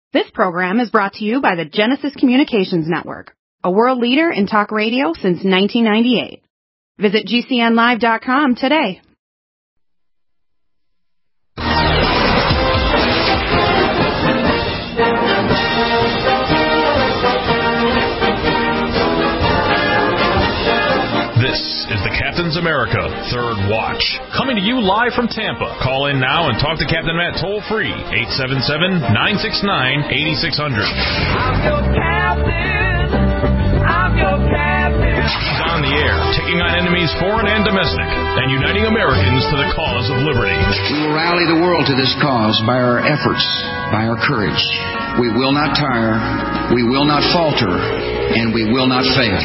This program is brought to you by the Genesis Communications Network, a world leader in talk radio since 1998. Visit GCNlive.com today. This is the Captain's America Third Watch, coming to you live from Tampa. Call in now and talk to Captain Matt toll-free, 877-969-8600. I'm your captain. I'm your captain. He's on the air, taking on enemies foreign and domestic, and uniting Americans to the cause of liberty. We will rally the world to this cause by our efforts, by our courage. We will not tire, we will not falter, and we will not fail.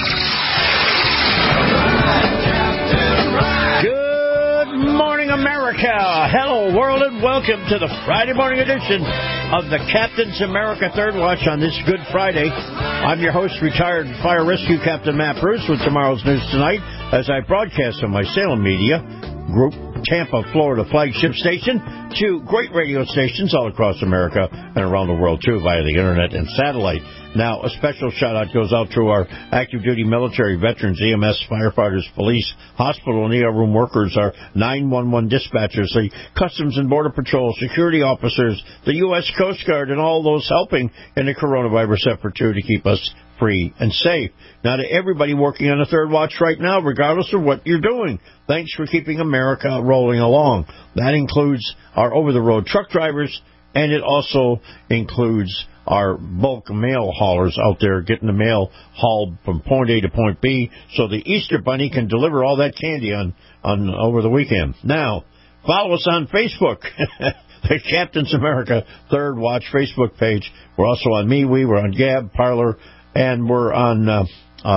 Good morning, America. Hello, world, and welcome to the Friday morning edition of the Captain's America Third Watch on this Good Friday. I'm your host, retired fire rescue Captain Matt Bruce, with tomorrow's news tonight as I broadcast on my Salem Media Group, Tampa, Florida flagship station, to great radio stations all across America and around the world, too, via the internet and satellite. Now, a special shout-out goes out to our active-duty military veterans, EMS, firefighters, police, hospital and ER room workers, our 911 dispatchers, the Customs and Border Patrol, security officers, the U.S. Coast Guard, and all those helping in the coronavirus effort, too, to keep us free and safe. Now, to everybody working on the Third Watch right now, regardless of what you're doing, thanks for keeping America rolling along. That includes our over-the-road truck drivers, and it also includes our bulk mail haulers out there getting the mail hauled from point A to point B so the Easter Bunny can deliver all that candy on over the weekend. Now, follow us on Facebook, the Captain's America Third Watch Facebook page. We're also on MeWe, we're on Gab, Parler, and we're on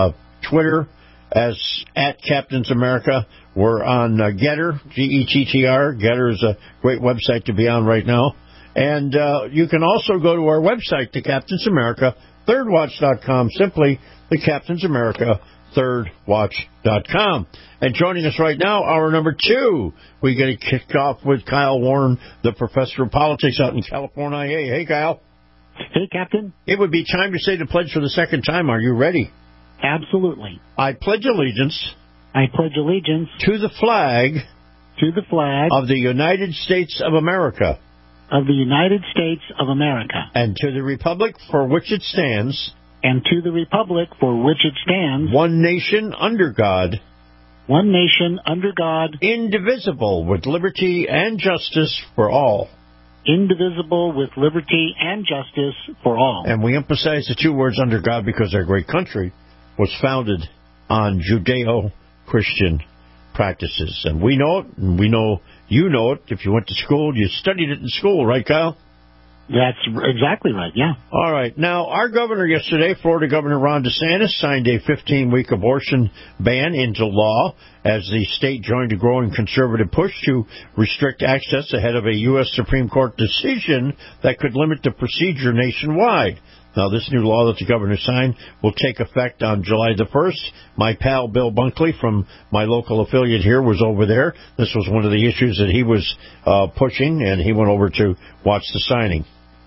Twitter as at Captain's America. We're on Getter, Gettr. Getter is a great website to be on right now. And you can also go to our website, the Captain's America ThirdWatch.com, simply the Captain's America ThirdWatch.com. And joining us right now, hour number 2, we get to kick off with Kyle Warren, the professor of politics out in California. Hey, Kyle. Hey, Captain. It would be time to say the pledge for the second time. Are you ready? Absolutely. I pledge allegiance. I pledge allegiance to the flag. To the flag of the United States of America. Of the United States of America. And to the republic for which it stands. And to the republic for which it stands. One nation under God. One nation under God. Indivisible, with liberty and justice for all. Indivisible, with liberty and justice for all. And we emphasize the two words under God because our great country was founded on Judeo-Christian practices. And we know it, and we know you know it. If you went to school, you studied it in school, right, Kyle? That's exactly right, yeah. All right. Now, our governor yesterday, Florida Governor Ron DeSantis, signed a 15-week abortion ban into law as the state joined a growing conservative push to restrict access ahead of a U.S. Supreme Court decision that could limit the procedure nationwide. Now, this new law that the governor signed will take effect on July the 1st. My pal Bill Bunkley from my local affiliate here was over there. This was one of the issues that he was pushing, and he went over to watch the signing.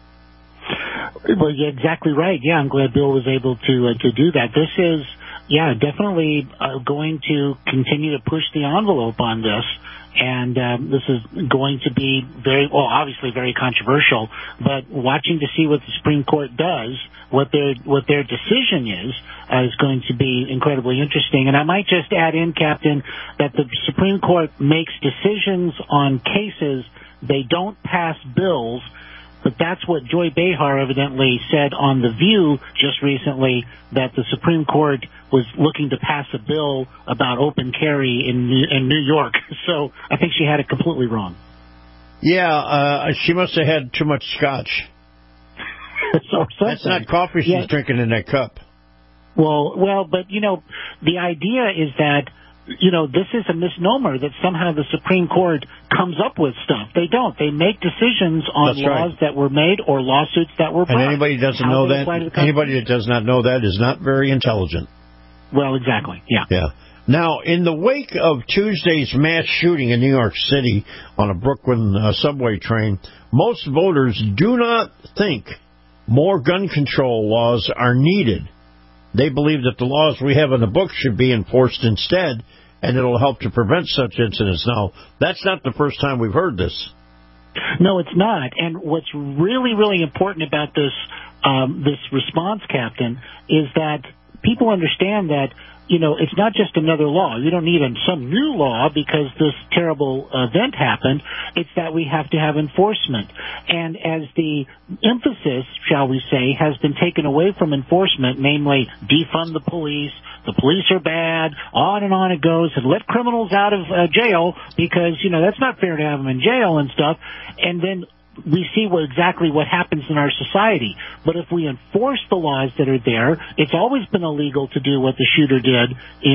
Well, you're exactly right. Yeah, I'm glad Bill was able to do that. This is, definitely going to continue to push the envelope on this. And this is going to be obviously very controversial, but watching to see what the Supreme Court does, what their decision is going to be incredibly interesting. And I might just add in, Captain, that the Supreme Court makes decisions on cases. They don't pass bills. But that's what Joy Behar evidently said on The View just recently, that the Supreme Court was looking to pass a bill about open carry in New York. So I think she had it completely wrong. Yeah, she must have had too much scotch. That's not coffee she's drinking in that cup. Well, but, the idea is that, this is a misnomer that somehow the Supreme Court comes up with stuff. They don't. They make decisions on laws that were made or lawsuits that were brought. And anybody that does not know that is not very intelligent. Well, exactly. Yeah. Now, in the wake of Tuesday's mass shooting in New York City on a Brooklyn subway train, most voters do not think more gun control laws are needed. They believe that the laws we have in the books should be enforced instead, and it'll help to prevent such incidents. Now, that's not the first time we've heard this. No, it's not. And what's really, really important about this this response, Captain, is that people understand that, you know, it's not just another law. You don't need some new law because this terrible event happened. It's that we have to have enforcement. And as the emphasis, shall we say, has been taken away from enforcement, namely defund the police are bad, on and on it goes, and let criminals out of jail because, you know, that's not fair to have them in jail and stuff. And then we see exactly what happens in our society. But if we enforce the laws that are there, it's always been illegal to do what the shooter did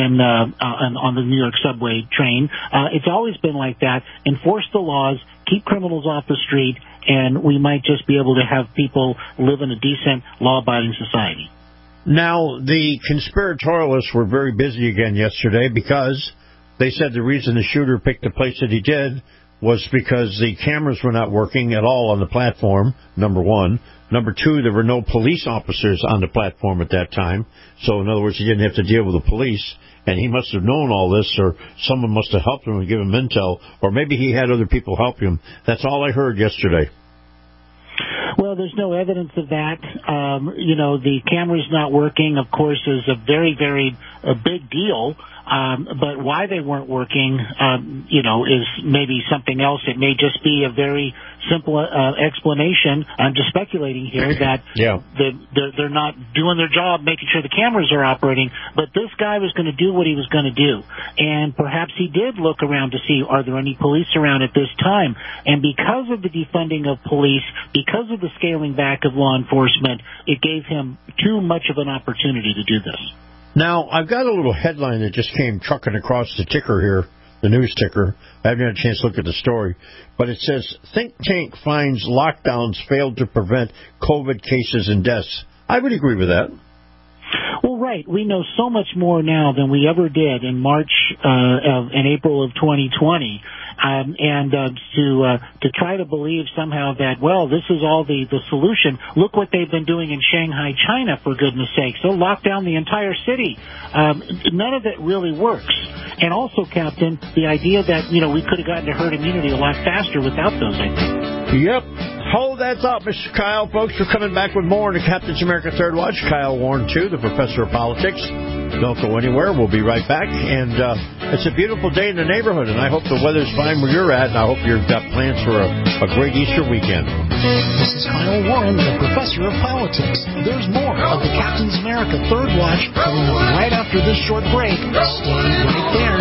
on the New York subway train. It's always been like that. Enforce the laws, keep criminals off the street, and we might just be able to have people live in a decent, law-abiding society. Now, the conspiratorialists were very busy again yesterday because they said the reason the shooter picked the place that he did was because the cameras were not working at all on the platform, number one. Number two, there were no police officers on the platform at that time. So, in other words, he didn't have to deal with the police. And he must have known all this, or someone must have helped him and given him intel, or maybe he had other people help him. That's all I heard yesterday. Well, there's no evidence of that. You know, the camera's not working, of course, is a very, very big deal. But why they weren't working, you know, is maybe something else. It may just be a very simple explanation. I'm just speculating here that they're not doing their job, making sure the cameras are operating. But this guy was going to do what he was going to do. And perhaps he did look around to see, are there any police around at this time? And because of the defunding of police, because of the scaling back of law enforcement, it gave him too much of an opportunity to do this. Now, I've got a little headline that just came trucking across the ticker here, the news ticker. I haven't had a chance to look at the story. But it says, think tank finds lockdowns failed to prevent COVID cases and deaths. I would agree with that. Well, right. We know so much more now than we ever did in March and April of 2020. To try to believe somehow that, well, this is all the solution. Look what they've been doing in Shanghai, China, for goodness sakes. They'll lock down the entire city. None of it really works. And also, Captain, the idea that, you know, we could have gotten to herd immunity a lot faster without those, I think. Yep. Hold that thought, Mr. Kyle. Folks, we're coming back with more in the Captain's America Third Watch. Kyle Warren, too, the professor of politics. Don't go anywhere. We'll be right back. And it's a beautiful day in the neighborhood, and I hope the weather's fine where you're at, and I hope you've got plans for a great Easter weekend. This is Kyle Warren, the professor of politics. There's more of the Captain's America Third Watch coming up right after this short break. Stay right there.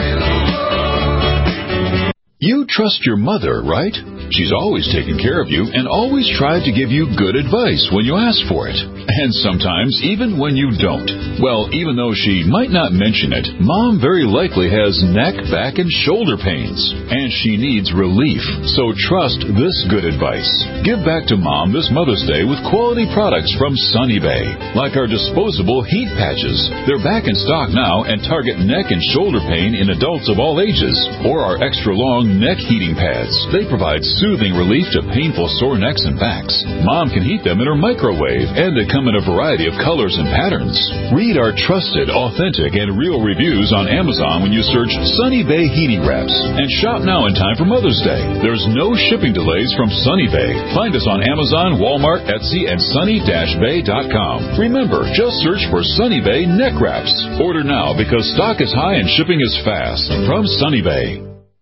You trust your mother, right? She's always taken care of you and always tried to give you good advice when you ask for it. And sometimes even when you don't. Well, even though she might not mention it, Mom very likely has neck, back, and shoulder pains. And she needs relief. So trust this good advice. Give back to Mom this Mother's Day with quality products from Sunny Bay. Like our disposable heat patches. They're back in stock now and target neck and shoulder pain in adults of all ages. Or our extra long neck heating pads. They provide soothing relief to painful sore necks and backs. Mom can heat them in her microwave, and they come in a variety of colors and patterns. Read our trusted, authentic, and real reviews on Amazon when you search Sunny Bay Heating Wraps. And shop now in time for Mother's Day. There's no shipping delays from Sunny Bay. Find us on Amazon, Walmart, Etsy, and sunny-bay.com. Remember, just search for Sunny Bay Neck Wraps. Order now because stock is high and shipping is fast. From Sunny Bay.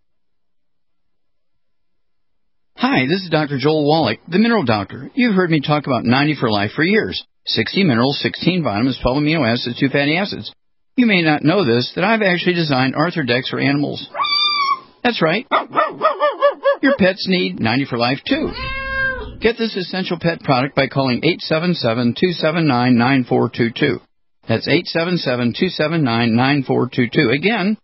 Hi, this is Dr. Joel Wallach, the Mineral Doctor. You've heard me talk about 90 for Life for years. 60 minerals, 16 vitamins, 12 amino acids, 2 fatty acids. You may not know this, that I've actually designed Arthrodex for animals. That's right. Your pets need 90 for Life, too. Get this essential pet product by calling 877-279-9422. That's 877-279-9422. Again,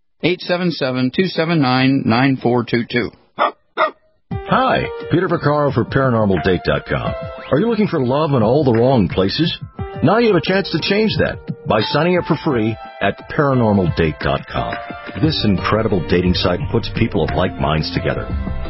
877-279-9422. Hi, Peter Vaccaro for ParanormalDate.com. Are you looking for love in all the wrong places? Now you have a chance to change that by signing up for free at ParanormalDate.com. This incredible dating site puts people of like minds together.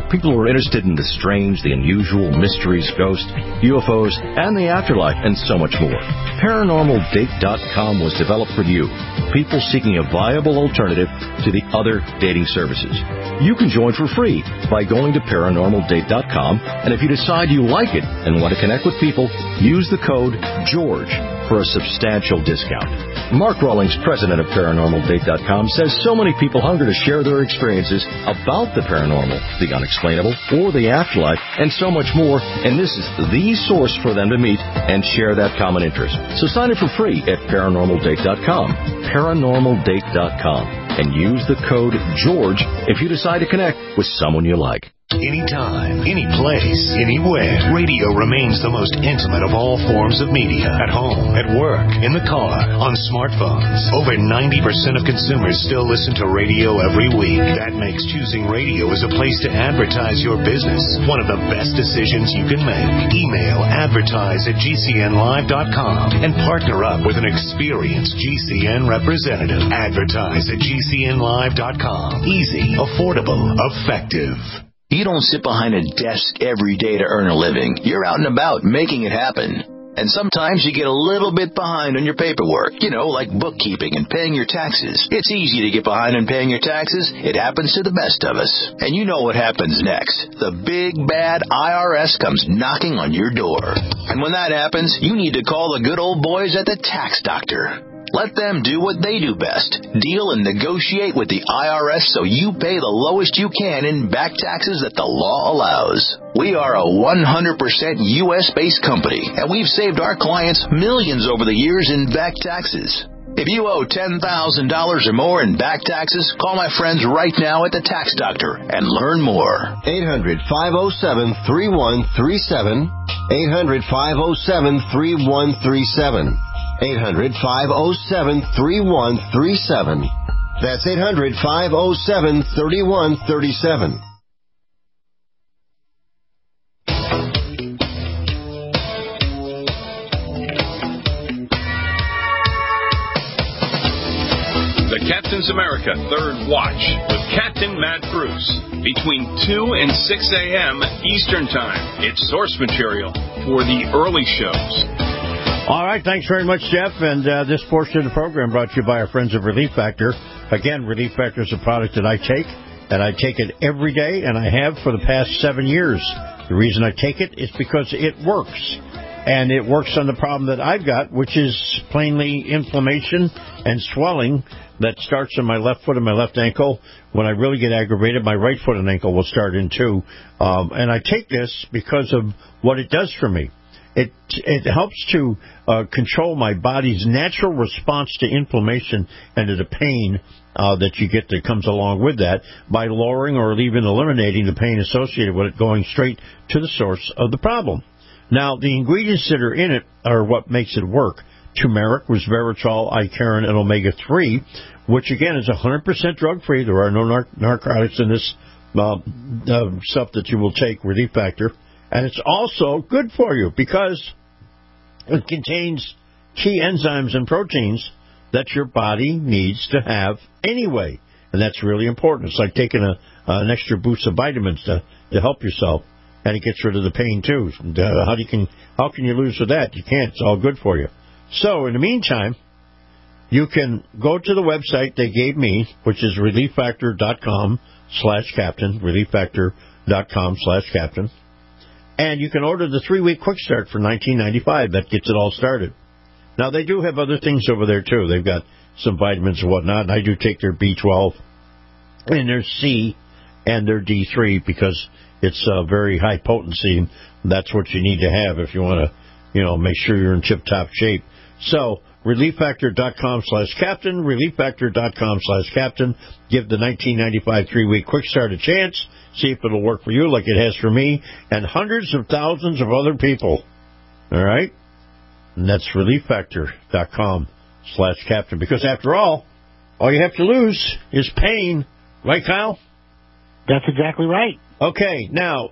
People who are interested in the strange, the unusual, mysteries, ghosts, UFOs, and the afterlife, and so much more. ParanormalDate.com was developed for you, people seeking a viable alternative to the other dating services. You can join for free by going to ParanormalDate.com, and if you decide you like it and want to connect with people, use the code GEORGE for a substantial discount. Mark Rawlings, president of ParanormalDate.com, says so many people hunger to share their experiences about the paranormal, the unexplainable, or the afterlife, and so much more, and this is the source for them to meet and share that common interest. So sign up for free at ParanormalDate.com, ParanormalDate.com, and use the code GEORGE if you decide to connect with someone you like. Anytime, any place, anywhere, radio remains the most intimate of all forms of media. At home, at work, in the car, on smartphones. Over 90% of consumers still listen to radio every week. That makes choosing radio as a place to advertise your business one of the best decisions you can make. Email advertise@gcnlive.com and partner up with an experienced GCN representative. Advertise@gcnlive.com. Easy, affordable, effective. You don't sit behind a desk every day to earn a living. You're out and about making it happen. And sometimes you get a little bit behind on your paperwork, like bookkeeping and paying your taxes. It's easy to get behind on paying your taxes. It happens to the best of us. And you know what happens next. The big, bad IRS comes knocking on your door. And when that happens, you need to call the good old boys at the Tax Doctor. Let them do what they do best. Deal and negotiate with the IRS so you pay the lowest you can in back taxes that the law allows. We are a 100% U.S.-based company, and we've saved our clients millions over the years in back taxes. If you owe $10,000 or more in back taxes, call my friends right now at the Tax Doctor and learn more. 800-507-3137. 800-507-3137. 800-507-3137. That's 800-507-3137. The Captain's America Third Watch with Captain Matt Bruce. Between 2 and 6 a.m. Eastern Time. It's source material for the early shows. All right, thanks very much, Jeff. And this portion of the program brought to you by our friends of Relief Factor. Again, Relief Factor is a product that I take, and I take it every day, and I have for the past 7 years. The reason I take it is because it works. And it works on the problem that I've got, which is plainly inflammation and swelling that starts in my left foot and my left ankle. When I really get aggravated, my right foot and ankle will start in too. And I take this because of what it does for me. It helps to control my body's natural response to inflammation and to the pain that you get that comes along with that by lowering or even eliminating the pain associated with it, going straight to the source of the problem. Now, the ingredients that are in it are what makes it work. Turmeric, resveratrol, Icariin, and omega-3, which, again, is 100% drug-free. There are no narcotics in this stuff that you will take, Relief Factor. And it's also good for you because it contains key enzymes and proteins that your body needs to have anyway. And that's really important. It's like taking an extra boost of vitamins to help yourself. And it gets rid of the pain, too. And, how can you lose with that? You can't. It's all good for you. So, in the meantime, you can go to the website they gave me, which is relieffactor.com/captain, relieffactor.com/captain. And you can order the 3-week quick start for $19.95. That gets it all started. Now, they do have other things over there, too. They've got some vitamins and whatnot. And I do take their B12 and their C and their D3 because it's very high potency. That's what you need to have if you want to, make sure you're in tip-top shape. So, relieffactor.com/captain, relieffactor.com/captain. Give the $19.95 3-week quick start a chance. See if it'll work for you like it has for me and hundreds of thousands of other people. All right? And that's relieffactor.com/captain. Because after all you have to lose is pain. Right, Kyle? That's exactly right. Okay, now,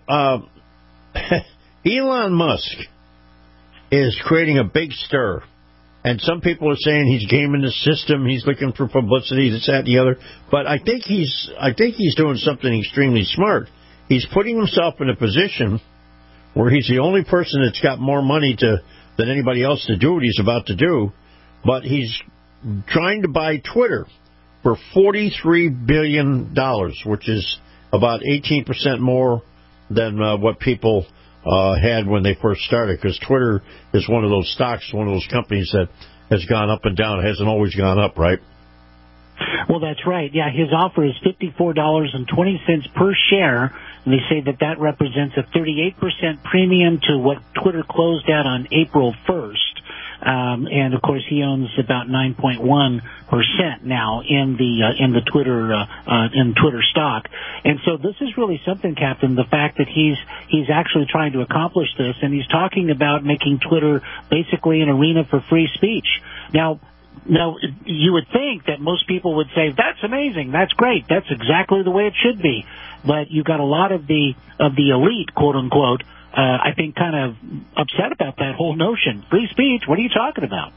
Elon Musk is creating a big stir. And some people are saying he's gaming the system, he's looking for publicity, this, that, and the other. But I think he's doing something extremely smart. he's putting himself in a position where he's the only person that's got more money than anybody else to do what he's about to do, but he's trying to buy Twitter for $43 billion, which is about 18% more than what people had when they first started, because Twitter is one of those stocks, one of those companies that has gone up and down. It hasn't always gone up, right? Well, that's right. Yeah, his offer is $54.20 per share, and they say that represents a 38% premium to what Twitter closed at on April 1st. And of course, he owns about 9.1% now in the Twitter stock. And so this is really something, Captain. The fact that he's actually trying to accomplish this, and he's talking about making Twitter basically an arena for free speech. Now, you would think that most people would say, that's amazing, that's great, that's exactly the way it should be. But you've got a lot of the elite, quote unquote, I think kind of upset about that whole notion. Free speech, what are you talking about?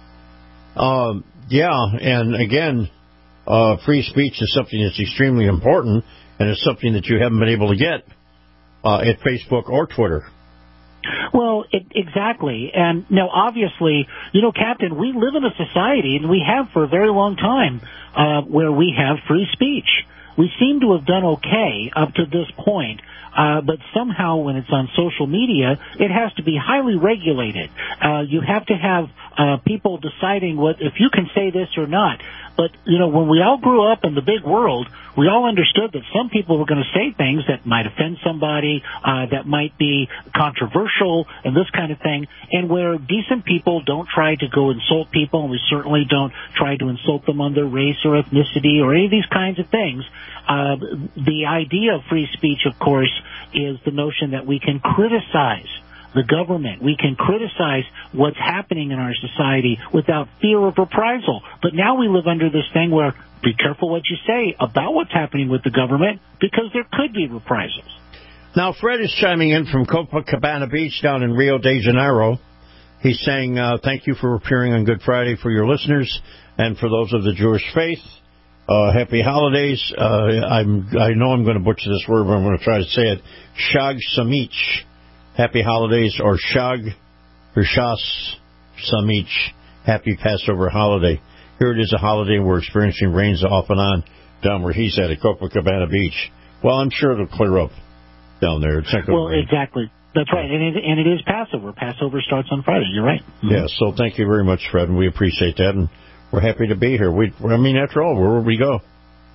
Yeah, and again, free speech is something that's extremely important, and it's something that you haven't been able to get at Facebook or Twitter. Well, exactly. And now, obviously, Captain, we live in a society, and we have for a very long time, where we have free speech. We seem to have done okay up to this point, but somehow when it's on social media, it has to be highly regulated. You have to have people deciding if you can say this or not. But, when we all grew up in the big world, we all understood that some people were going to say things that might offend somebody, that might be controversial, and this kind of thing, and where decent people don't try to go insult people, and we certainly don't try to insult them on their race or ethnicity or any of these kinds of things. The idea of free speech, of course, is the notion that we can criticize the government. We can criticize what's happening in our society without fear of reprisal. But now we live under this thing where be careful what you say about what's happening with the government, because there could be reprisals. Now, Fred is chiming in from Copacabana Beach down in Rio de Janeiro. He's saying, thank you for appearing on Good Friday for your listeners and for those of the Jewish faith. Happy holidays. I know I'm going to butcher this word, but I'm going to try to say it. Shag Samich. Happy holidays, or Shag Rishas Samich. Happy Passover holiday. Here it is, a holiday. We're experiencing rains off and on down where he's at Copacabana Beach. Well, I'm sure it'll clear up down there. It's not going to rain. Exactly. That's right. And it is Passover. Passover starts on Friday. You're right. Mm-hmm. Yeah, so thank you very much, Fred, and we appreciate that, and we're happy to be here. After all, where would we go?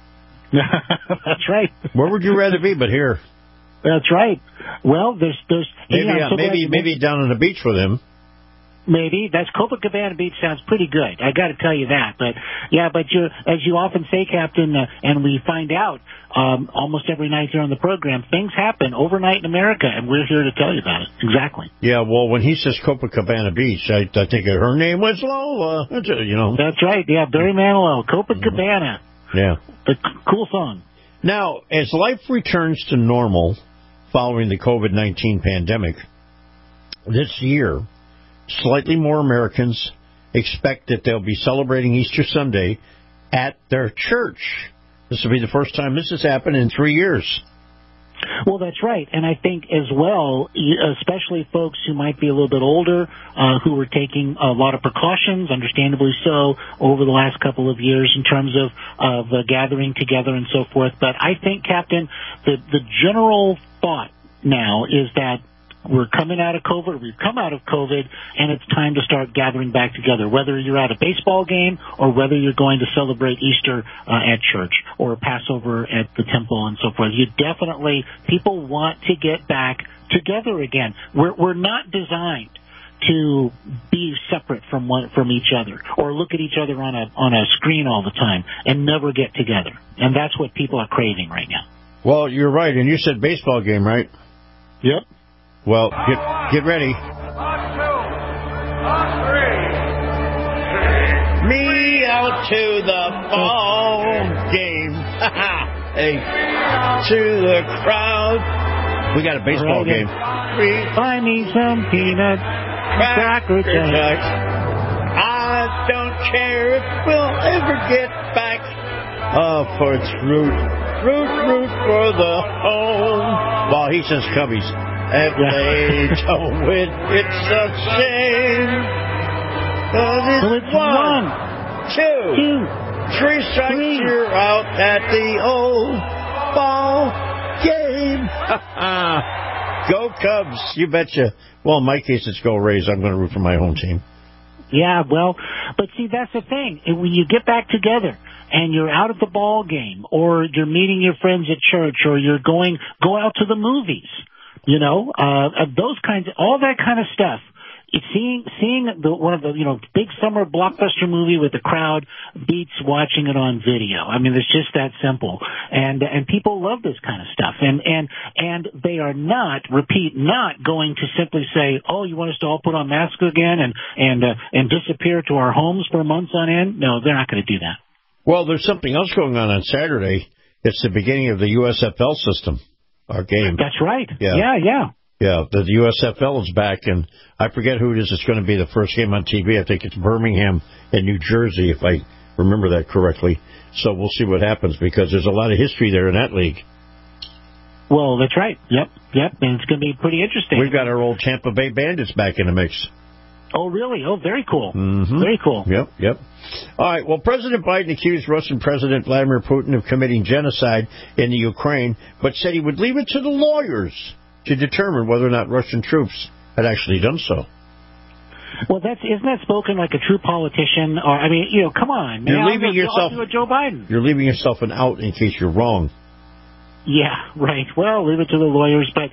That's right. Where would you rather be but here? That's right. Well, there's maybe down on the beach with him. Maybe. That's Copacabana Beach sounds pretty good. I got to tell you that. But as you often say, Captain, and we find out almost every night here on the program, things happen overnight in America, and we're here to tell you about it. Exactly. Yeah. Well, when he says Copacabana Beach, I think her name was Lola. That's right. Yeah, Barry Manilow, Copacabana. Yeah. The cool song. Now, as life returns to normal following the COVID-19 pandemic, this year, slightly more Americans expect that they'll be celebrating Easter Sunday at their church. This will be the first time this has happened in 3 years. Well, that's right. And I think as well, especially folks who might be a little bit older, who were taking a lot of precautions, understandably so, over the last couple of years in terms of gathering together and so forth. But I think, Captain, the general thought now is that we're coming out of COVID, we've come out of COVID, and it's time to start gathering back together, whether you're at a baseball game or whether you're going to celebrate Easter at church or Passover at the temple and so forth. People want to get back together again. We're not designed to be separate from each other or look at each other on a screen all the time and never get together. And that's what people are craving right now. Well, you're right, and you said baseball game, right? Yep. Well, get ready. On two, on three. Me out to the ball game. Hey, to the crowd. We got a baseball game. Buy me some peanuts, cracker jacks. I don't care if we'll ever get back. Oh, for its root. root for the home. Well, he says Cubbies. If they don't win, it's a shame. So it's 1, 2, 3 strikes, you're out at the old ball game. Go Cubs, you betcha. Well, in my case, it's go Rays. I'm going to root for my home team. Yeah, well, but see, that's the thing. When you get back together and you're out at the ball game, or you're meeting your friends at church, or you're go out to the movies, you know, those kinds, all that kind of stuff. It's seeing one of the big summer blockbuster movie with the crowd beats watching it on video. I mean, it's just that simple, and people love this kind of stuff, and they are not going to simply say, oh, you want us to all put on masks again and disappear to our homes for months on end? No, they're not going to do that. Well, there's something else going on Saturday. It's the beginning of the USFL system, our game. That's right. Yeah, the USFL is back, and I forget who it is. It's going to be the first game on TV. I think it's Birmingham in New Jersey, if I remember that correctly. So we'll see what happens, because there's a lot of history there in that league. Well, that's right. Yep, and it's going to be pretty interesting. We've got our old Tampa Bay Bandits back in the mix. Oh, really? Oh, very cool. Mm-hmm. Very cool. Yep. All right, well, President Biden accused Russian President Vladimir Putin of committing genocide in the Ukraine, but said he would leave it to the lawyers to determine whether or not Russian troops had actually done so. Well, isn't that spoken like a true politician? Or I mean, come on, man. You're leaving yourself to Joe Biden. You're leaving yourself an out in case you're wrong. Yeah, right. Well, leave it to the lawyers, but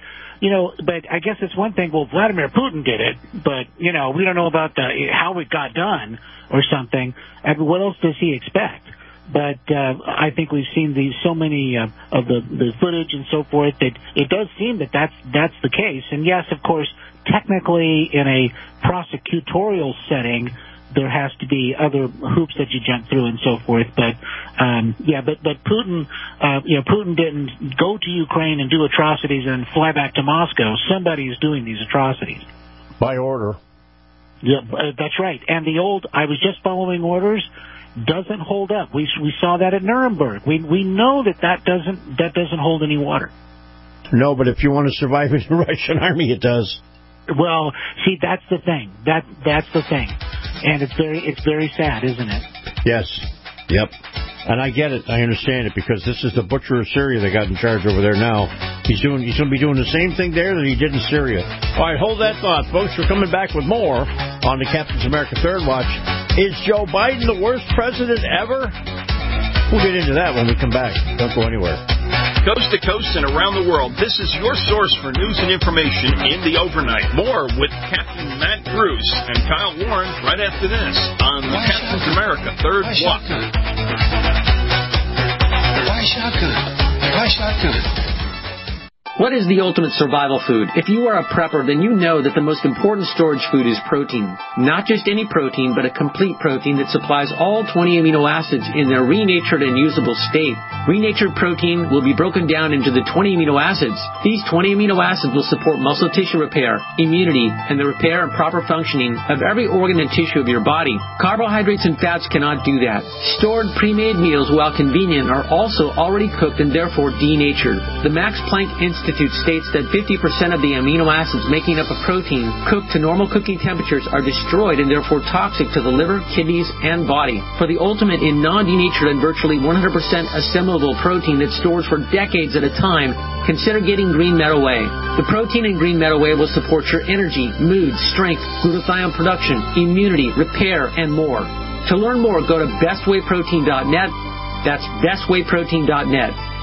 I guess it's one thing. Well, Vladimir Putin did it, but we don't know about how it got done or something. And what else does he expect? But I think we've seen so many of the footage and so forth that it does seem that's the case. And yes, of course, technically in a prosecutorial setting, there has to be other hoops that you jump through and so forth. But but Putin, Putin didn't go to Ukraine and do atrocities and fly back to Moscow. Somebody is doing these atrocities by order. Yeah, that's right. And the old "I was just following orders" doesn't hold up. We saw that at Nuremberg. We know that doesn't hold any water. No, but if you want to survive in the Russian army, it does. Well, see, that's the thing. That's the thing, and it's very sad, isn't it? Yes. Yep. And I get it. I understand it, because this is the butcher of Syria that got in charge over there now. He's going to be doing the same thing there that he did in Syria. All right, hold that thought, folks. We're coming back with more on the Captain's America Third Watch. Is Joe Biden the worst president ever? We'll get into that when we come back. Don't go anywhere. Coast to coast and around the world, this is your source for news and information in the overnight. More with Captain Matt Bruce and Kyle Warren right after this on the Captain's America Third Watch. Why shotgun? Why shotgun? What is the ultimate survival food? If you are a prepper, then you know that the most important storage food is protein. Not just any protein, but a complete protein that supplies all 20 amino acids in their renatured and usable state. Renatured protein will be broken down into the 20 amino acids. These 20 amino acids will support muscle tissue repair, immunity, and the repair and proper functioning of every organ and tissue of your body. Carbohydrates and fats cannot do that. Stored pre-made meals, while convenient, are also already cooked and therefore denatured. The Max Planck Institute states that 50% of the amino acids making up a protein cooked to normal cooking temperatures are destroyed and therefore toxic to the liver, kidneys, and body. For the ultimate in non-denatured and virtually 100% assimilable protein that stores for decades at a time, consider getting Green Meadow Whey. The protein in Green Meadow Whey will support your energy, mood, strength, glutathione production, immunity, repair, and more. To learn more, go to bestwayprotein.net. That's bestwayprotein.net.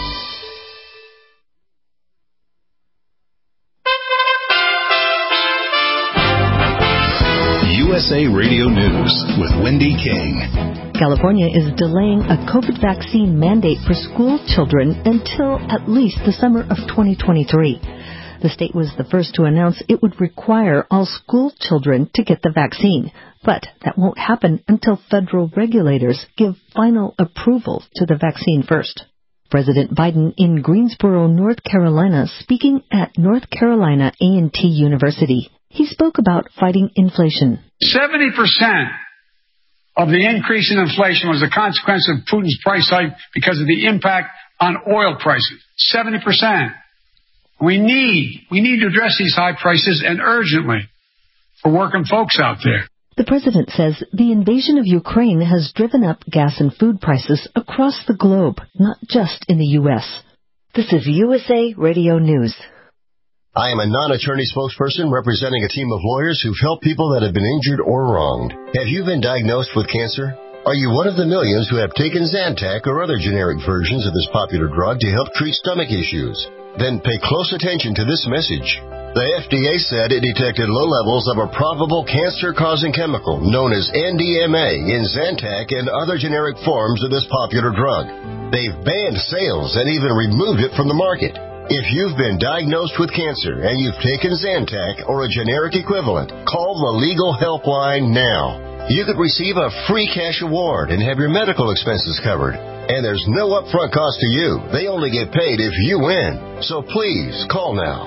USA Radio News with Wendy King. California is delaying a COVID vaccine mandate for school children until at least the summer of 2023. The state was the first to announce it would require all school children to get the vaccine, but that won't happen until federal regulators give final approval to the vaccine first. President Biden in Greensboro, North Carolina, speaking at North Carolina A&T University. He spoke about fighting inflation. 70% of the increase in inflation was a consequence of Putin's price hike because of the impact on oil prices, 70%. We need to address these high prices, and urgently, for working folks out there. The president says the invasion of Ukraine has driven up gas and food prices across the globe, not just in the U.S. This is USA Radio News. I am a non-attorney spokesperson representing a team of lawyers who've helped people that have been injured or wronged. Have you been diagnosed with cancer? Are you one of the millions who have taken Zantac or other generic versions of this popular drug to help treat stomach issues? Then pay close attention to this message. The FDA said it detected low levels of a probable cancer-causing chemical known as NDMA in Zantac and other generic forms of this popular drug. They've banned sales and even removed it from the market. If you've been diagnosed with cancer and you've taken Zantac or a generic equivalent, call the legal helpline now. You could receive a free cash award and have your medical expenses covered. And there's no upfront cost to you. They only get paid if you win. So please, call now.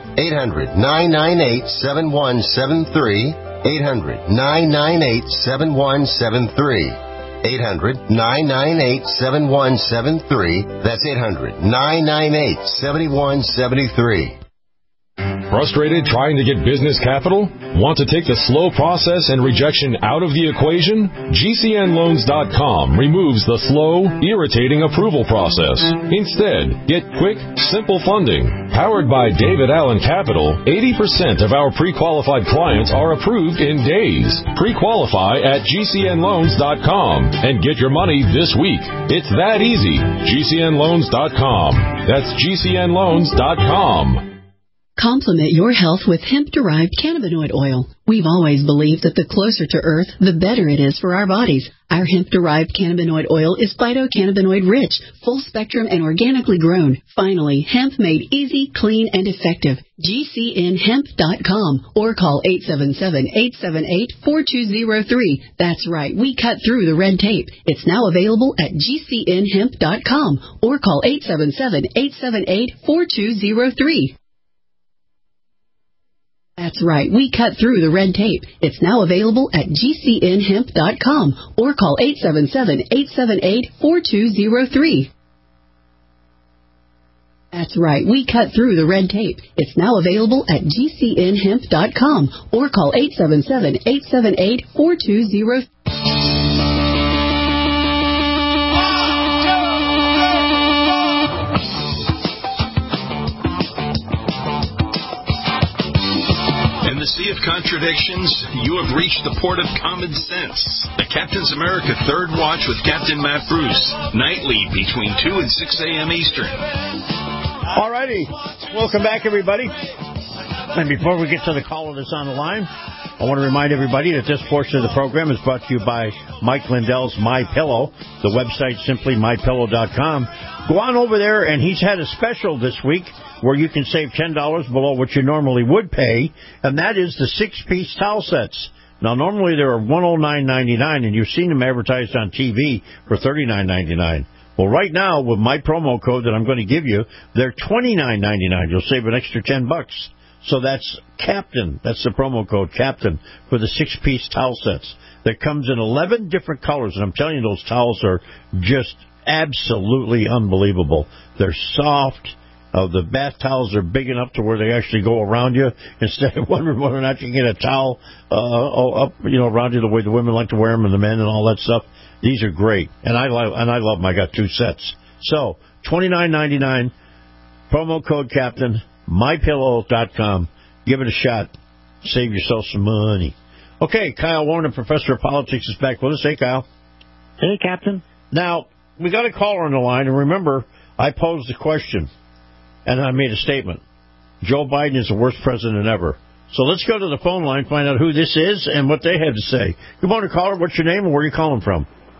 800-998-7173. 800-998-7173. 800-998-7173. That's 800-998-7173. Frustrated trying to get business capital? Want to take the slow process and rejection out of the equation? GCNloans.com removes the slow, irritating approval process. Instead, get quick, simple funding. Powered by David Allen Capital, 80% of our pre-qualified clients are approved in days. Pre-qualify at GCNloans.com and get your money this week. It's that easy. GCNloans.com. That's GCNloans.com. Complement your health with hemp-derived cannabinoid oil. We've always believed that the closer to Earth, the better it is for our bodies. Our hemp-derived cannabinoid oil is phytocannabinoid-rich, full-spectrum, and organically grown. Finally, hemp made easy, clean, and effective. GCNhemp.com or call 877-878-4203. That's right, we cut through the red tape. It's now available at GCNhemp.com or call 877-878-4203. That's right, we cut through the red tape. It's now available at GCNhemp.com or call 877-878-4203. That's right, we cut through the red tape. It's now available at GCNhemp.com or call 877-878-4203. In the sea of contradictions, you have reached the port of common sense. The Captain's America Third Watch with Captain Matt Bruce, nightly between 2 and 6 a.m. Eastern. All righty. Welcome back, everybody. And before we get to the caller that's on the line, I want to remind everybody that this portion of the program is brought to you by Mike Lindell's MyPillow. The website simply mypillow.com. Go on over there, and he's had a special this week where you can save $10 below what you normally would pay, and that is the 6-piece towel sets. Now, normally they're $109.99, and you've seen them advertised on TV for $39.99. Well, right now, with my promo code that I'm going to give you, they're $29.99. You'll save an extra $10. So that's Captain. That's the promo code, Captain, for the 6-piece towel sets. That comes in 11 different colors, and I'm telling you, those towels are just absolutely unbelievable. They're soft. The bath towels are big enough to where they actually go around you instead of wondering whether or not you can get a towel up, around you the way the women like to wear them and the men and all that stuff. These are great, and I love them. I got 2 sets. So $29.99, promo code Captain, mypillow.com. Give it a shot. Save yourself some money. Okay, Kyle Warner, Professor of Politics, is back with us. Hey, Kyle. Hey, Captain. Now, we got a caller on the line, and remember, I posed a question. And I made a statement. Joe Biden is the worst president ever. So let's go to the phone line, find out who this is and what they have to say. Good morning, caller. What's your name and where are you calling from?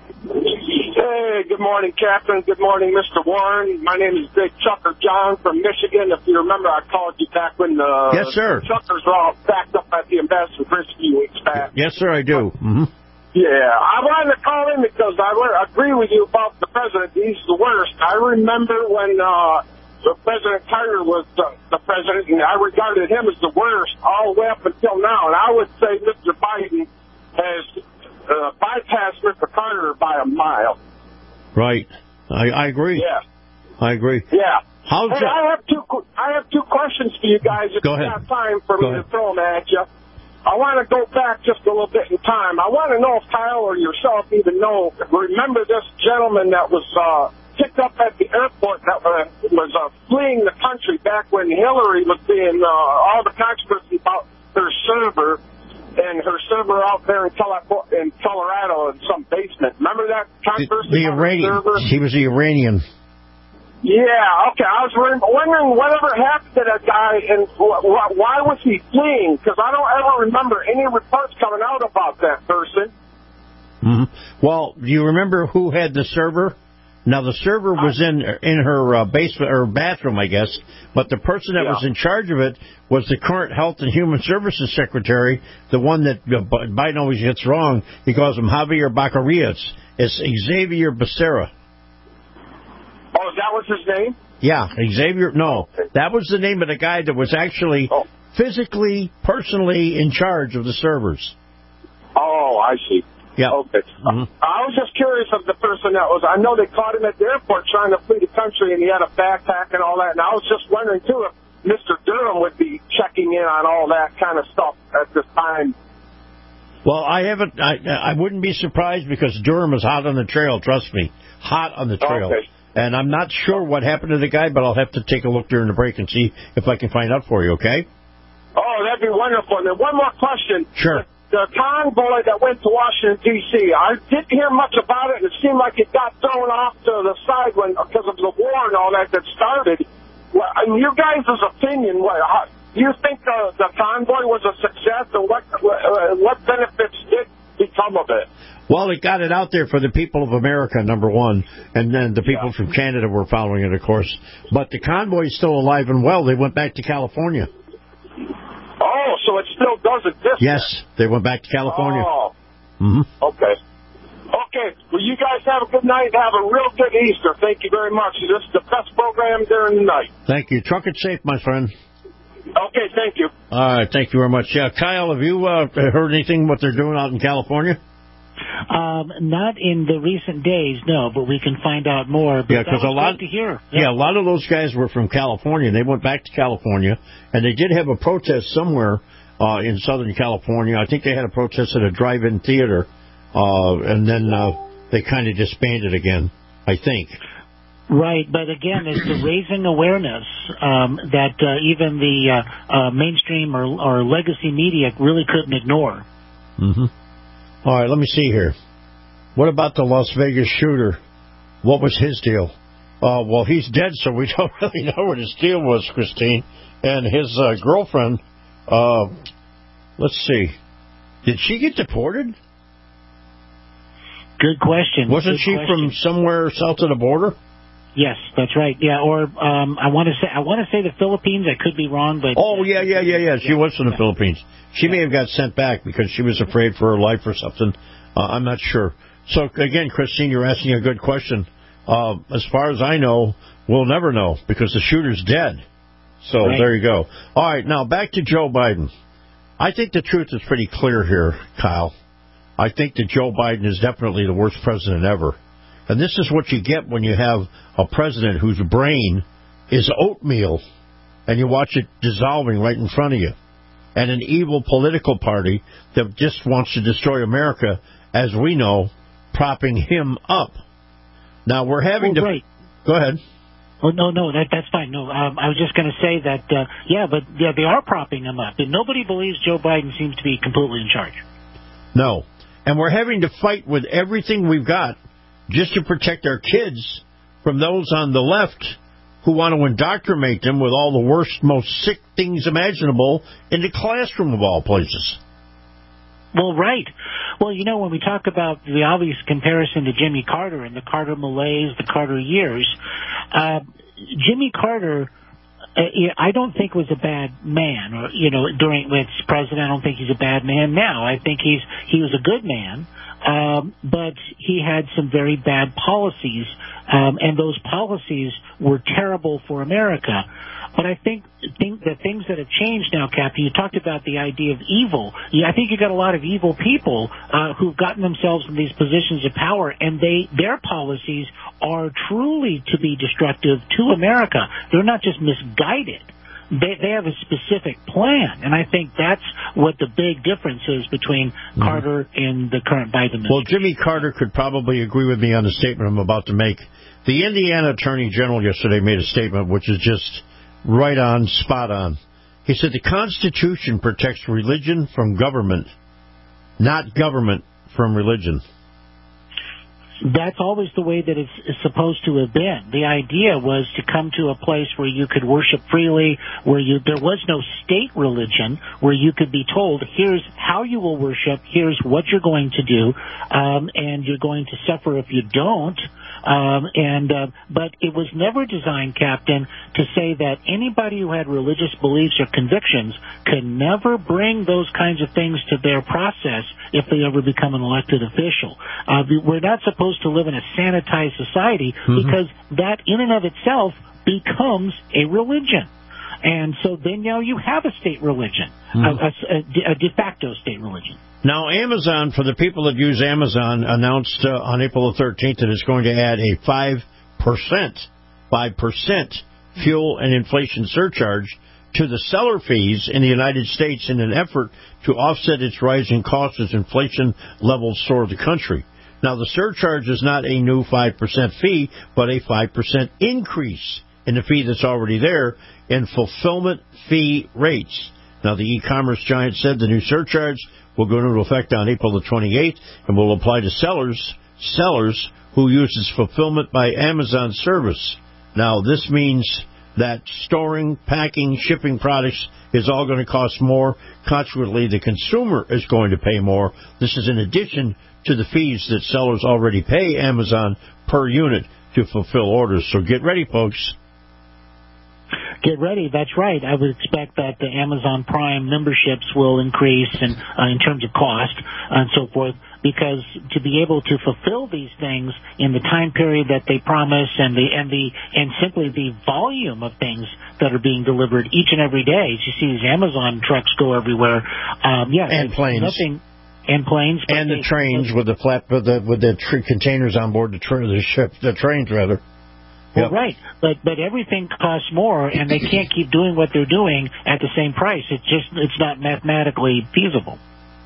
Hey, good morning, Captain. Good morning, Mr. Warren. My name is Big Chucker John from Michigan. If you remember, I called you back when the yes, sir. Chuckers were all backed up at the Ambassador Bridge a few weeks back. Yes, sir, I do. Mm-hmm. Yeah, I wanted to call in because I agree with you about the president. He's the worst. I remember when President Carter was the president, and I regarded him as the worst all the way up until now. And I would say Mr. Biden has bypassed Mr. Carter by a mile. Right. I agree. Yeah. I agree. Yeah. How's hey, I have two questions for you guys. If Go you ahead. have time for Go me ahead. to throw them at you. I want to go back just a little bit in time. I want to know if Kyle or yourself even remember this gentleman that was picked up at the airport that was fleeing the country back when Hillary was being all the controversy about her server and her server out there in Colorado in some basement. Remember that controversy? The Iranian. He was the Iranian. Yeah, okay. I was wondering whatever happened to that guy and why was he fleeing? Because I don't ever remember any reports coming out about that person. Mm-hmm. Well, do you remember who had the server? Now, the server was in her basement or bathroom, I guess, but the person that was in charge of it was the current Health and Human Services Secretary, the one that Biden always gets wrong. He calls him Javier Bacarias. It's Xavier Becerra. Oh, that was his name? Yeah, Xavier. No, that was the name of the guy that was actually physically, personally in charge of the servers. Oh, I see. Yeah. Okay. Mm-hmm. I was just curious of the person that was. I know they caught him at the airport trying to flee the country, and he had a backpack and all that. And I was just wondering too if Mr. Durham would be checking in on all that kind of stuff at this time. Well, I haven't. I wouldn't be surprised because Durham is hot on the trail. Trust me, hot on the trail. Okay. And I'm not sure what happened to the guy, but I'll have to take a look during the break and see if I can find out for you. Okay? Oh, that'd be wonderful. And then one more question. Sure. The convoy that went to Washington, D.C., I didn't hear much about it, and it seemed like it got thrown off to the side because of the war and all that started. Well, in your guys' opinion, do you think the convoy was a success, and what benefits did become of it? Well, it got it out there for the people of America, number one, and then the people from Canada were following it, of course. But the convoy is still alive and well. They went back to California. Oh, so it still does exist? Yes, they went back to California. Oh. Mm-hmm. Okay. Okay. Well, you guys have a good night. Have a real good Easter. Thank you very much. This is the best program during the night. Thank you. Truck it safe, my friend. Okay, thank you. All right, thank you very much. Yeah, Kyle, have you heard anything what they're doing out in California? Not in the recent days, no, but we can find out more. But because a lot to hear. Yeah, a lot of those guys were from California. They went back to California, and they did have a protest somewhere in Southern California. I think they had a protest at a drive-in theater, and then they kind of disbanded again, I think. Right, but again, it's the raising awareness that even the mainstream or legacy media really couldn't ignore. Mm-hmm. All right, let me see here. What about the Las Vegas shooter? What was his deal? Well, he's dead, so we don't really know what his deal was, Christine. And his girlfriend, let's see. Did she get deported? Good question. Wasn't she from somewhere south of the border? Yes, that's right. Yeah, or I want to say the Philippines. I could be wrong, but yeah. She was from the Philippines. She may have got sent back because she was afraid for her life or something. I'm not sure. So again, Christine, you're asking a good question. As far as I know, we'll never know because the shooter's dead. So There you go. All right, now back to Joe Biden. I think the truth is pretty clear here, Kyle. I think that Joe Biden is definitely the worst president ever. And this is what you get when you have a president whose brain is oatmeal and you watch it dissolving right in front of you. And an evil political party that just wants to destroy America, as we know, propping him up. Now, we're having to... Right. Go ahead. Oh, no, that's fine. No, I was just going to say that, they are propping him up. And nobody believes Joe Biden seems to be completely in charge. No. And we're having to fight with everything we've got just to protect our kids from those on the left who want to indoctrinate them with all the worst, most sick things imaginable in the classroom of all places. Well, right. Well, when we talk about the obvious comparison to Jimmy Carter and the Carter malaise, the Carter years, Jimmy Carter, I don't think was a bad man. Or during his president, I don't think he's a bad man now. I think he was a good man. but he had some very bad policies, and those policies were terrible for America. But I think the things that have changed now, Captain, you talked about the idea of evil. I think you got a lot of evil people who've gotten themselves in these positions of power, and their policies are truly to be destructive to America. They're not just misguided. They have a specific plan, and I think that's what the big difference is between Carter and the current Biden administration. Well, Jimmy Carter could probably agree with me on the statement I'm about to make. The Indiana Attorney General yesterday made a statement which is just right on, spot on. He said the Constitution protects religion from government, not government from religion. That's always the way that it's supposed to have been. The idea was to come to a place where you could worship freely, where there was no state religion, where you could be told, here's how you will worship, here's what you're going to do, and you're going to suffer if you don't. But it was never designed, Captain, to say that anybody who had religious beliefs or convictions could never bring those kinds of things to their process if they ever become an elected official. We're not supposed to live in a sanitized society because that in and of itself becomes a religion. And so then now you have a state religion, a de facto state religion. Now, Amazon, for the people that use Amazon, announced on April the 13th that it's going to add a 5% fuel and inflation surcharge to the seller fees in the United States in an effort to offset its rising costs as inflation levels soar the country. Now, the surcharge is not a new 5% fee, but a 5% increase in the fee that's already there in fulfillment fee rates. Now, the e-commerce giant said the new surcharge will go into effect on April the 28th and will apply to sellers who uses fulfillment by Amazon service. Now, this means that storing, packing, shipping products is all going to cost more. Consequently, the consumer is going to pay more. This is in addition to the fees that sellers already pay Amazon per unit to fulfill orders. So get ready, folks. Get ready. That's right. I would expect that the Amazon Prime memberships will increase in terms of cost and so forth, because to be able to fulfill these things in the time period that they promise and simply the volume of things that are being delivered each and every day. You see these Amazon trucks go everywhere. And planes. And planes. And the trains with the containers on board the trains rather. Well, right, but everything costs more, and they can't keep doing what they're doing at the same price. It's not mathematically feasible.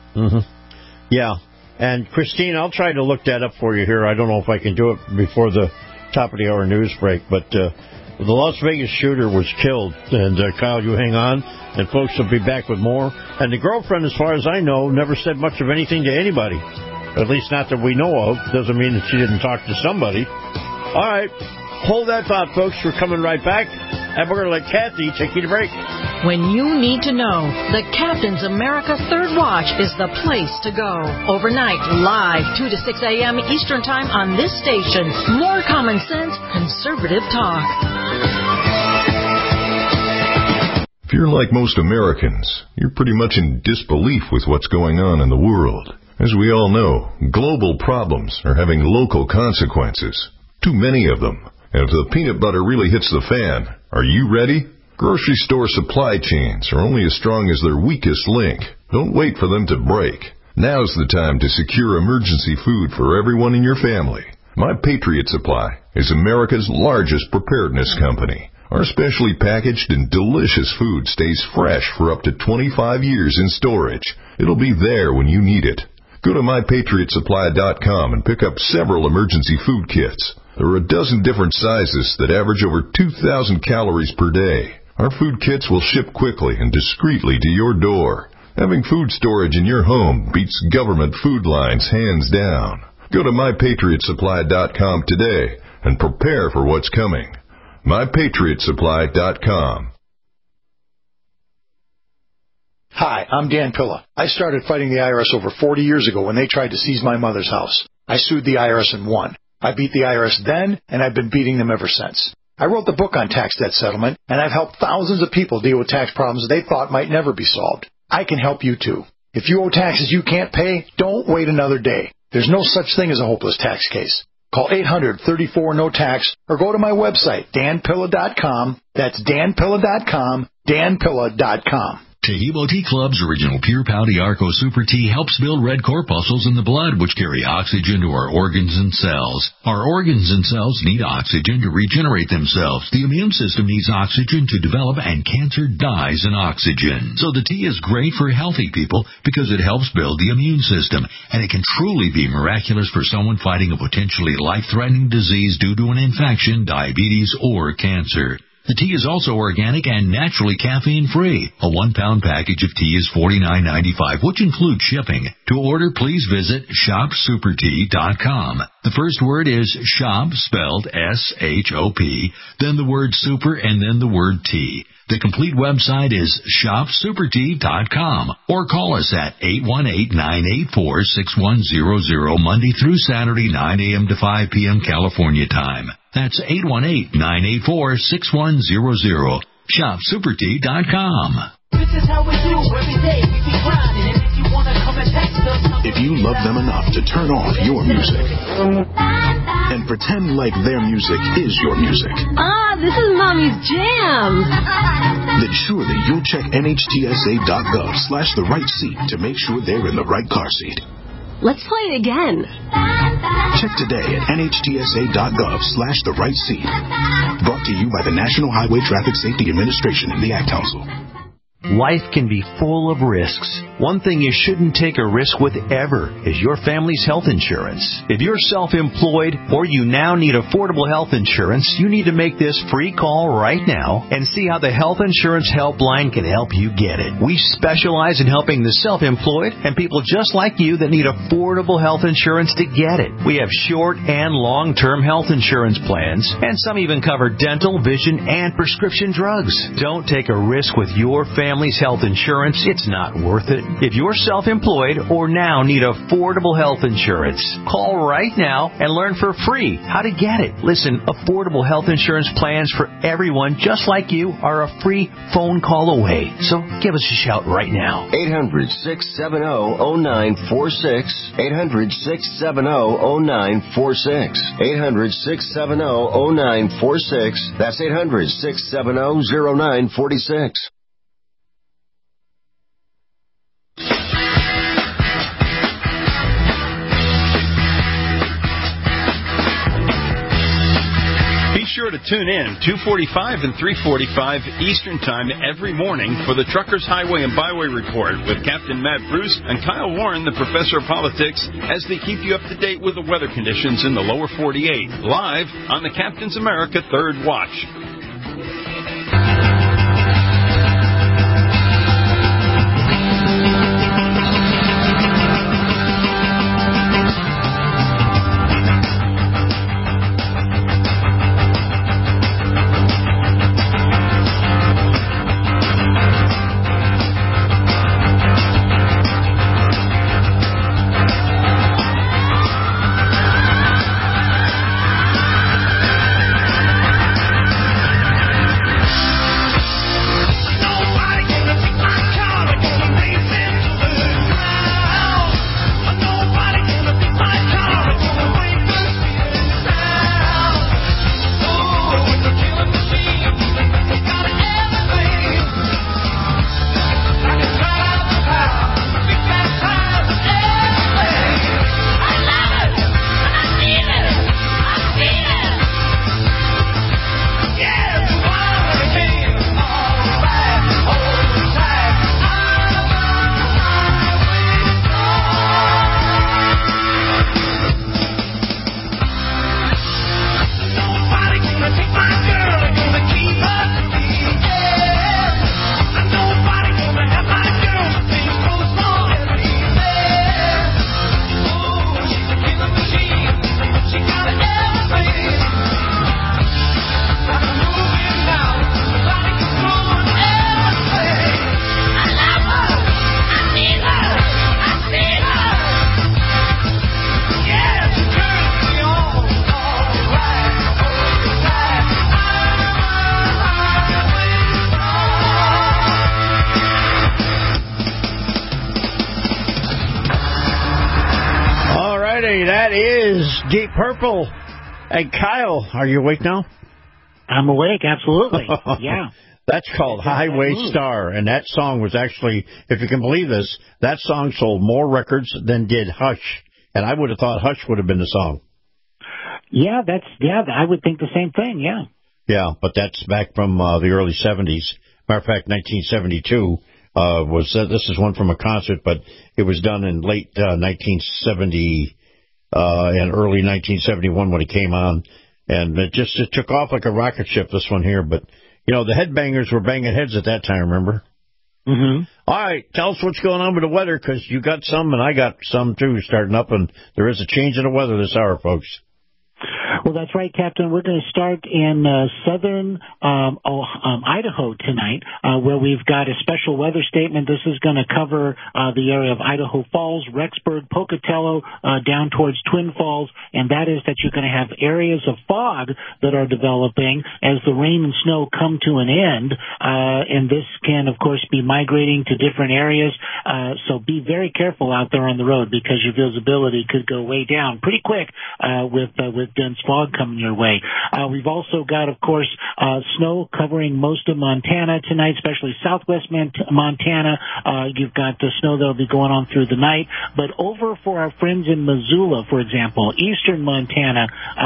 Yeah, and Christine, I'll try to look that up for you here. I don't know if I can do it before the top of the hour news break, but the Las Vegas shooter was killed. And Kyle, you hang on, and folks will be back with more. And the girlfriend, as far as I know, never said much of anything to anybody. At least not that we know of. Doesn't mean that she didn't talk to somebody. All right. Hold that thought, folks. We're coming right back, and we're going to let Kathy take you to break. When you need to know, the Captain's America Third Watch is the place to go. Overnight, live, 2 to 6 a.m. Eastern Time on this station. More common sense, conservative talk. If you're like most Americans, you're pretty much in disbelief with what's going on in the world. As we all know, global problems are having local consequences. Too many of them. And if the peanut butter really hits the fan, are you ready? Grocery store supply chains are only as strong as their weakest link. Don't wait for them to break. Now's the time to secure emergency food for everyone in your family. My Patriot Supply is America's largest preparedness company. Our specially packaged and delicious food stays fresh for up to 25 years in storage. It'll be there when you need it. Go to MyPatriotSupply.com and pick up several emergency food kits. There are a dozen different sizes that average over 2,000 calories per day. Our food kits will ship quickly and discreetly to your door. Having food storage in your home beats government food lines hands down. Go to MyPatriotSupply.com today and prepare for what's coming. MyPatriotSupply.com. Hi, I'm Dan Pilla. I started fighting the IRS over 40 years ago when they tried to seize my mother's house. I sued the IRS and won. I beat the IRS then, and I've been beating them ever since. I wrote the book on tax debt settlement, and I've helped thousands of people deal with tax problems they thought might never be solved. I can help you too. If you owe taxes you can't pay, don't wait another day. There's no such thing as a hopeless tax case. Call 800-34-NO-TAX or go to my website, danpilla.com. That's danpilla.com, danpilla.com. Taheebo Tea Club's original Pure Pouty Arco Super Tea helps build red corpuscles in the blood, which carry oxygen to our organs and cells. Our organs and cells need oxygen to regenerate themselves. The immune system needs oxygen to develop, and cancer dies in oxygen. So the tea is great for healthy people because it helps build the immune system, and it can truly be miraculous for someone fighting a potentially life-threatening disease due to an infection, diabetes, or cancer. The tea is also organic and naturally caffeine-free. A 1-pound package of tea is $49.95, which includes shipping. To order, please visit shopsupertea.com. The first word is shop, spelled S-H-O-P, then the word super, and then the word tea. The complete website is shopsupertea.com, or call us at 818-984-6100, Monday through Saturday, 9 a.m. to 5 p.m. California time. That's 818-984-6100. Shopsupertea.com. This is how we do every day. We keep grinding, and if you want to come and text us, if you love them enough to turn off your music and pretend like their music is your music. This is Mommy's jam. Then surely you'll check NHTSA.gov/the right seat to make sure they're in the right car seat. Let's play it again. Check today at NHTSA.gov/the right seat. Brought to you by the National Highway Traffic Safety Administration and the Ad Council. Life can be full of risks. One thing you shouldn't take a risk with ever is your family's health insurance. If you're self-employed or you now need affordable health insurance, you need to make this free call right now and see how the Health Insurance Helpline can help you get it. We specialize in helping the self-employed and people just like you that need affordable health insurance to get it. We have short and long-term health insurance plans, and some even cover dental, vision, and prescription drugs. Don't take a risk with your family's health insurance. It's not worth it. If you're self-employed or now need affordable health insurance, call right now and learn for free how to get it. Listen, affordable health insurance plans for everyone just like you are a free phone call away. So give us a shout right now. 800-670-0946. 800-670-0946. 800-670-0946. That's 800-670-0946. Be sure to tune in 2:45 and 3:45 Eastern Time every morning for the Truckers Highway and Byway Report with Captain Matt Bruce and Kyle Warren, the Professor of Politics, as they keep you up to date with the weather conditions in the lower 48, live on the Captain's America Third Watch. Absolutely. That is Deep Purple. And Kyle, are you awake now? I'm awake, absolutely. Yeah. That's called Highway Star, and that song was actually, if you can believe this, that song sold more records than did Hush, and I would have thought Hush would have been the song. Yeah, I would think the same thing, yeah. Yeah, but that's back from the early 70s. Matter of fact, 1972 this is one from a concert, but it was done in late 1970 and early 1971 when it came on, and it took off like a rocket ship, this one here, but you know, the headbangers were banging heads at that time, remember? Mm-hmm. All right, tell us what's going on with the weather, because you got some and I got some, too, starting up, and there is a change in the weather this hour, folks. Well, that's right, Captain. We're going to start in southern Idaho tonight, where we've got a special weather statement. This is going to cover the area of Idaho Falls, Rexburg, Pocatello, down towards Twin Falls, and that is that you're going to have areas of fog that are developing as the rain and snow come to an end, and this can, of course, be migrating to different areas, so be very careful out there on the road because your visibility could go way down pretty quick with dense fog coming your way. We've also got, of course, snow covering most of Montana tonight, especially southwest Montana. You've got the snow that will be going on through the night. But over for our friends in Missoula, for example, eastern Montana,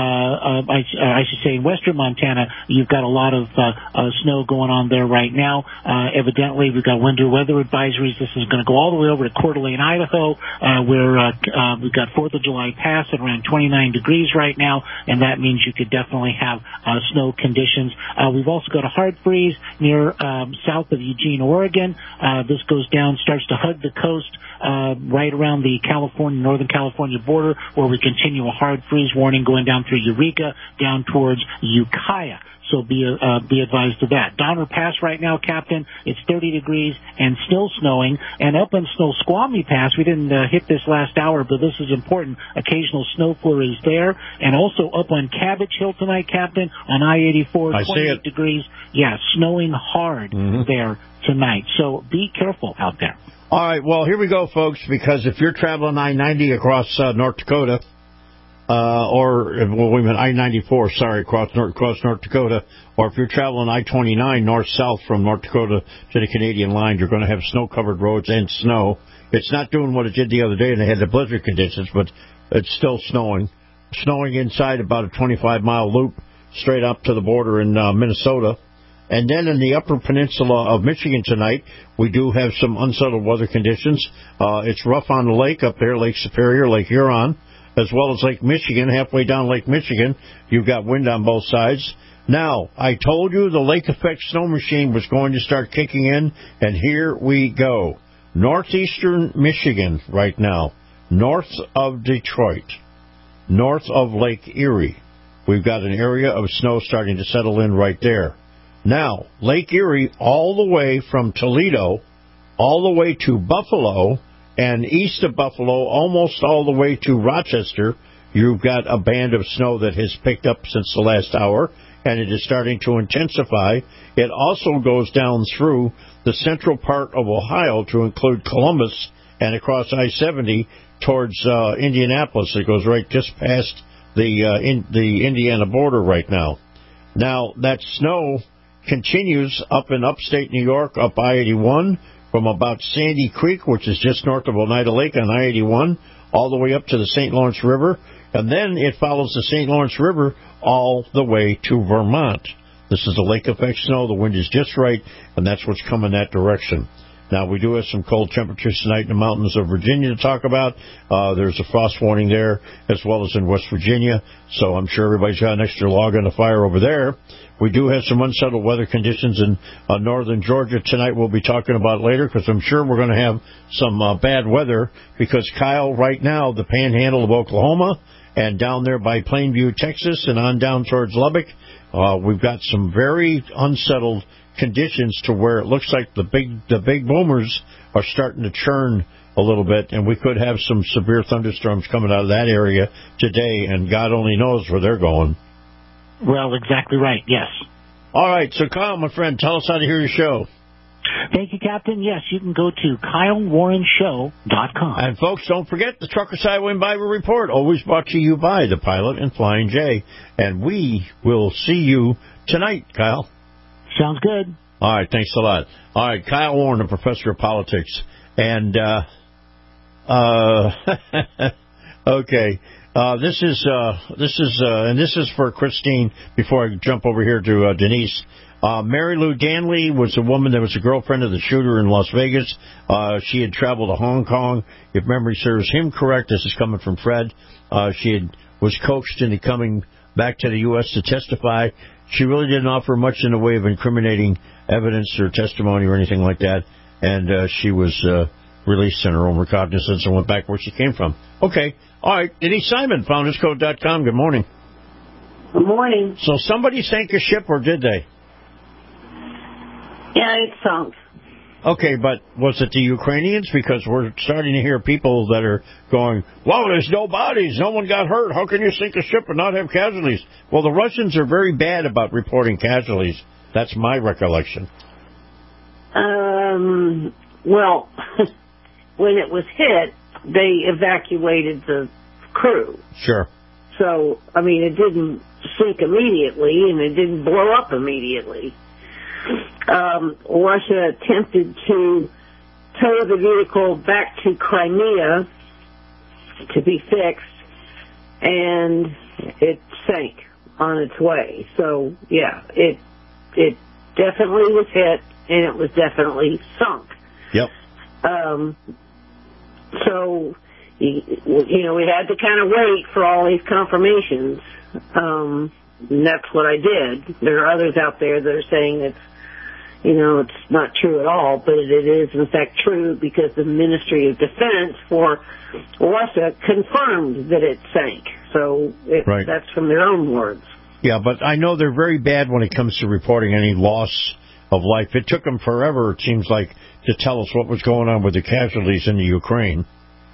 I should say in western Montana, you've got a lot of snow going on there right now. Evidently, we've got winter weather advisories. This is going to go all the way over to Coeur d'Alene, Idaho, where we've got 4th of July pass at around 29 degrees right now, and that means you could definitely have snow conditions. We've also got a hard freeze near south of Eugene, Oregon. This goes down, starts to hug the coast right around the Northern California border, where we continue a hard freeze warning going down through Eureka, down towards Ukiah. So be advised of that. Donner Pass right now, Captain, it's 30 degrees and still snowing. And up in Snoqualmie Pass, we didn't hit this last hour, but this is important. Occasional snow flurries there. And also up on Cabbage Hill tonight, Captain, on I-84, 28 degrees. Yeah, snowing hard there tonight. So be careful out there. All right, well, here we go, folks, because if you're traveling I-90 across North Dakota, I-94, across North Dakota, or if you're traveling I-29 north-south from North Dakota to the Canadian line, you're going to have snow-covered roads and snow. It's not doing what it did the other day, and they had the blizzard conditions, but it's still snowing. Snowing inside about a 25-mile loop straight up to the border in Minnesota. And then in the upper peninsula of Michigan tonight, we do have some unsettled weather conditions. It's rough on the lake up there, Lake Superior, Lake Huron, as well as Lake Michigan. Halfway down Lake Michigan, you've got wind on both sides. Now, I told you the lake effect snow machine was going to start kicking in, and here we go. Northeastern Michigan right now, north of Detroit, north of Lake Erie. We've got an area of snow starting to settle in right there. Now, Lake Erie all the way from Toledo, all the way to Buffalo, and east of Buffalo, almost all the way to Rochester, you've got a band of snow that has picked up since the last hour, and it is starting to intensify. It also goes down through the central part of Ohio to include Columbus and across I-70 towards Indianapolis. It goes right just past the Indiana border right now. Now, that snow continues up in upstate New York, up I-81, from about Sandy Creek, which is just north of Oneida Lake on I-81, all the way up to the St. Lawrence River, and then it follows the St. Lawrence River all the way to Vermont. This is the lake effect snow. The wind is just right, and that's what's coming that direction. Now, we do have some cold temperatures tonight in the mountains of Virginia to talk about. There's a frost warning there, as well as in West Virginia, so I'm sure everybody's got an extra log on the fire over there. We do have some unsettled weather conditions in northern Georgia tonight. We'll be talking about later, because I'm sure we're going to have some bad weather, because, Kyle, right now, the panhandle of Oklahoma and down there by Plainview, Texas, and on down towards Lubbock, we've got some very unsettled conditions to where it looks like the big boomers are starting to churn a little bit, and we could have some severe thunderstorms coming out of that area today, and God only knows where they're going. Well, exactly right, yes. All right, so Kyle, my friend, tell us how to hear your show. Thank you, Captain. Yes, you can go to KyleWarrenShow.com. And folks, don't forget the Trucker Sideway Bible Report, always brought to you by the Pilot and Flying J. And we will see you tonight, Kyle. Sounds good. All right, thanks a lot. All right, Kyle Warren, a professor of politics. And, okay. This is for Christine before I jump over here to Denise. Mary Lou Danley was a woman that was a girlfriend of the shooter in Las Vegas. She had traveled to Hong Kong. If memory serves him correct, this is coming from Fred. She was coaxed into coming back to the U.S. to testify. She really didn't offer much in the way of incriminating evidence or testimony or anything like that. And she was released in her own recognizance and went back where she came from. Okay. All right. Denise Simon, FoundersCode.com. Good morning. Good morning. So somebody sank a ship, or did they? Yeah, it sunk. Okay, but was it the Ukrainians? Because we're starting to hear people that are going, well, there's no bodies. No one got hurt. How can you sink a ship and not have casualties? Well, the Russians are very bad about reporting casualties. That's my recollection. Well, when it was hit, they evacuated the crew. Sure. So, I mean, it didn't sink immediately, and it didn't blow up immediately. Russia attempted to tow the vehicle back to Crimea to be fixed, and it sank on its way. So, yeah, it definitely was hit, and it was definitely sunk. Yep. So, you know, we had to kind of wait for all these confirmations, and that's what I did. There are others out there that are saying it's, you know, it's not true at all, but it is in fact true because the Ministry of Defense for Russia confirmed that it sank. So right. That's from their own words. Yeah, but I know they're very bad when it comes to reporting any loss of life. It took them forever, it seems like, to tell us what was going on with the casualties in the Ukraine.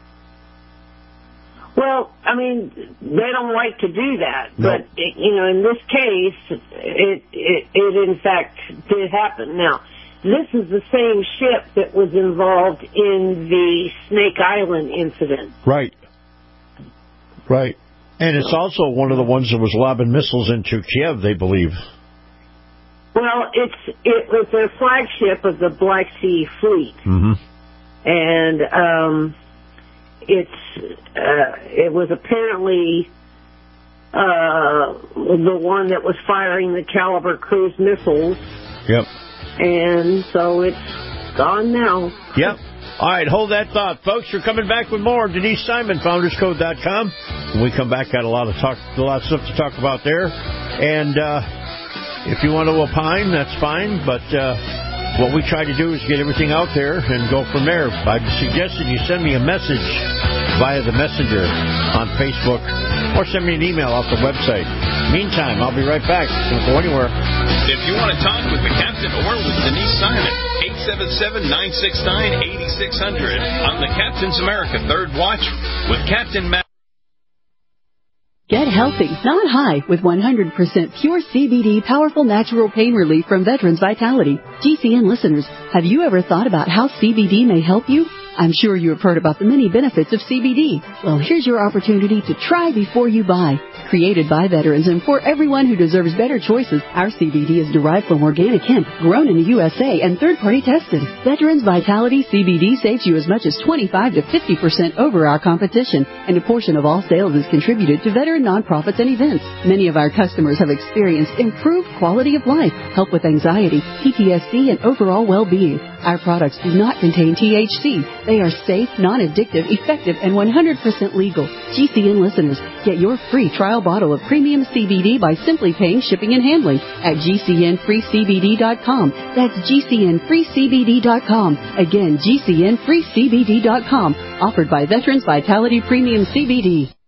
Well, I mean, they don't like to do that, but you know, in this case, it in fact did happen. Now, this is the same ship that was involved in the Snake Island incident. Right. Right. And it's also one of the ones that was lobbing missiles into Kiev, they believe. Well, it was their flagship of the Black Sea Fleet, and it was apparently the one that was firing the Caliber cruise missiles. Yep. And so it's gone now. Yep. All right, hold that thought, folks. We're coming back with more. Denise Simon, FoundersCode.com. When we come back, got a lot of stuff to talk about there. And if you want to opine, that's fine. But what we try to do is get everything out there and go from there. I suggested you send me a message via the messenger on Facebook or send me an email off the website. Meantime, I'll be right back. Don't go anywhere. If you want to talk with the captain or with Denise Simon, 877-969-8600 on the Captain's America Third Watch with Captain Matt. Get healthy, not high, with 100% pure CBD powerful natural pain relief from Veterans Vitality. GCN listeners, have you ever thought about how CBD may help you? I'm sure you have heard about the many benefits of CBD. Well, here's your opportunity to try before you buy. Created by veterans and for everyone who deserves better choices, our CBD is derived from organic hemp, grown in the USA and third-party tested. Veterans Vitality CBD saves you as much as 25 to 50% over our competition, and a portion of all sales is contributed to veteran nonprofits and events. Many of our customers have experienced improved quality of life, help with anxiety, PTSD, and overall well-being. Our products do not contain THC. They are safe, non-addictive, effective, and 100% legal. GCN listeners, get your free trial bottle of premium CBD by simply paying shipping and handling at GCNFreeCBD.com. That's GCNFreeCBD.com. Again, GCNFreeCBD.com. Offered by Veterans Vitality Premium CBD.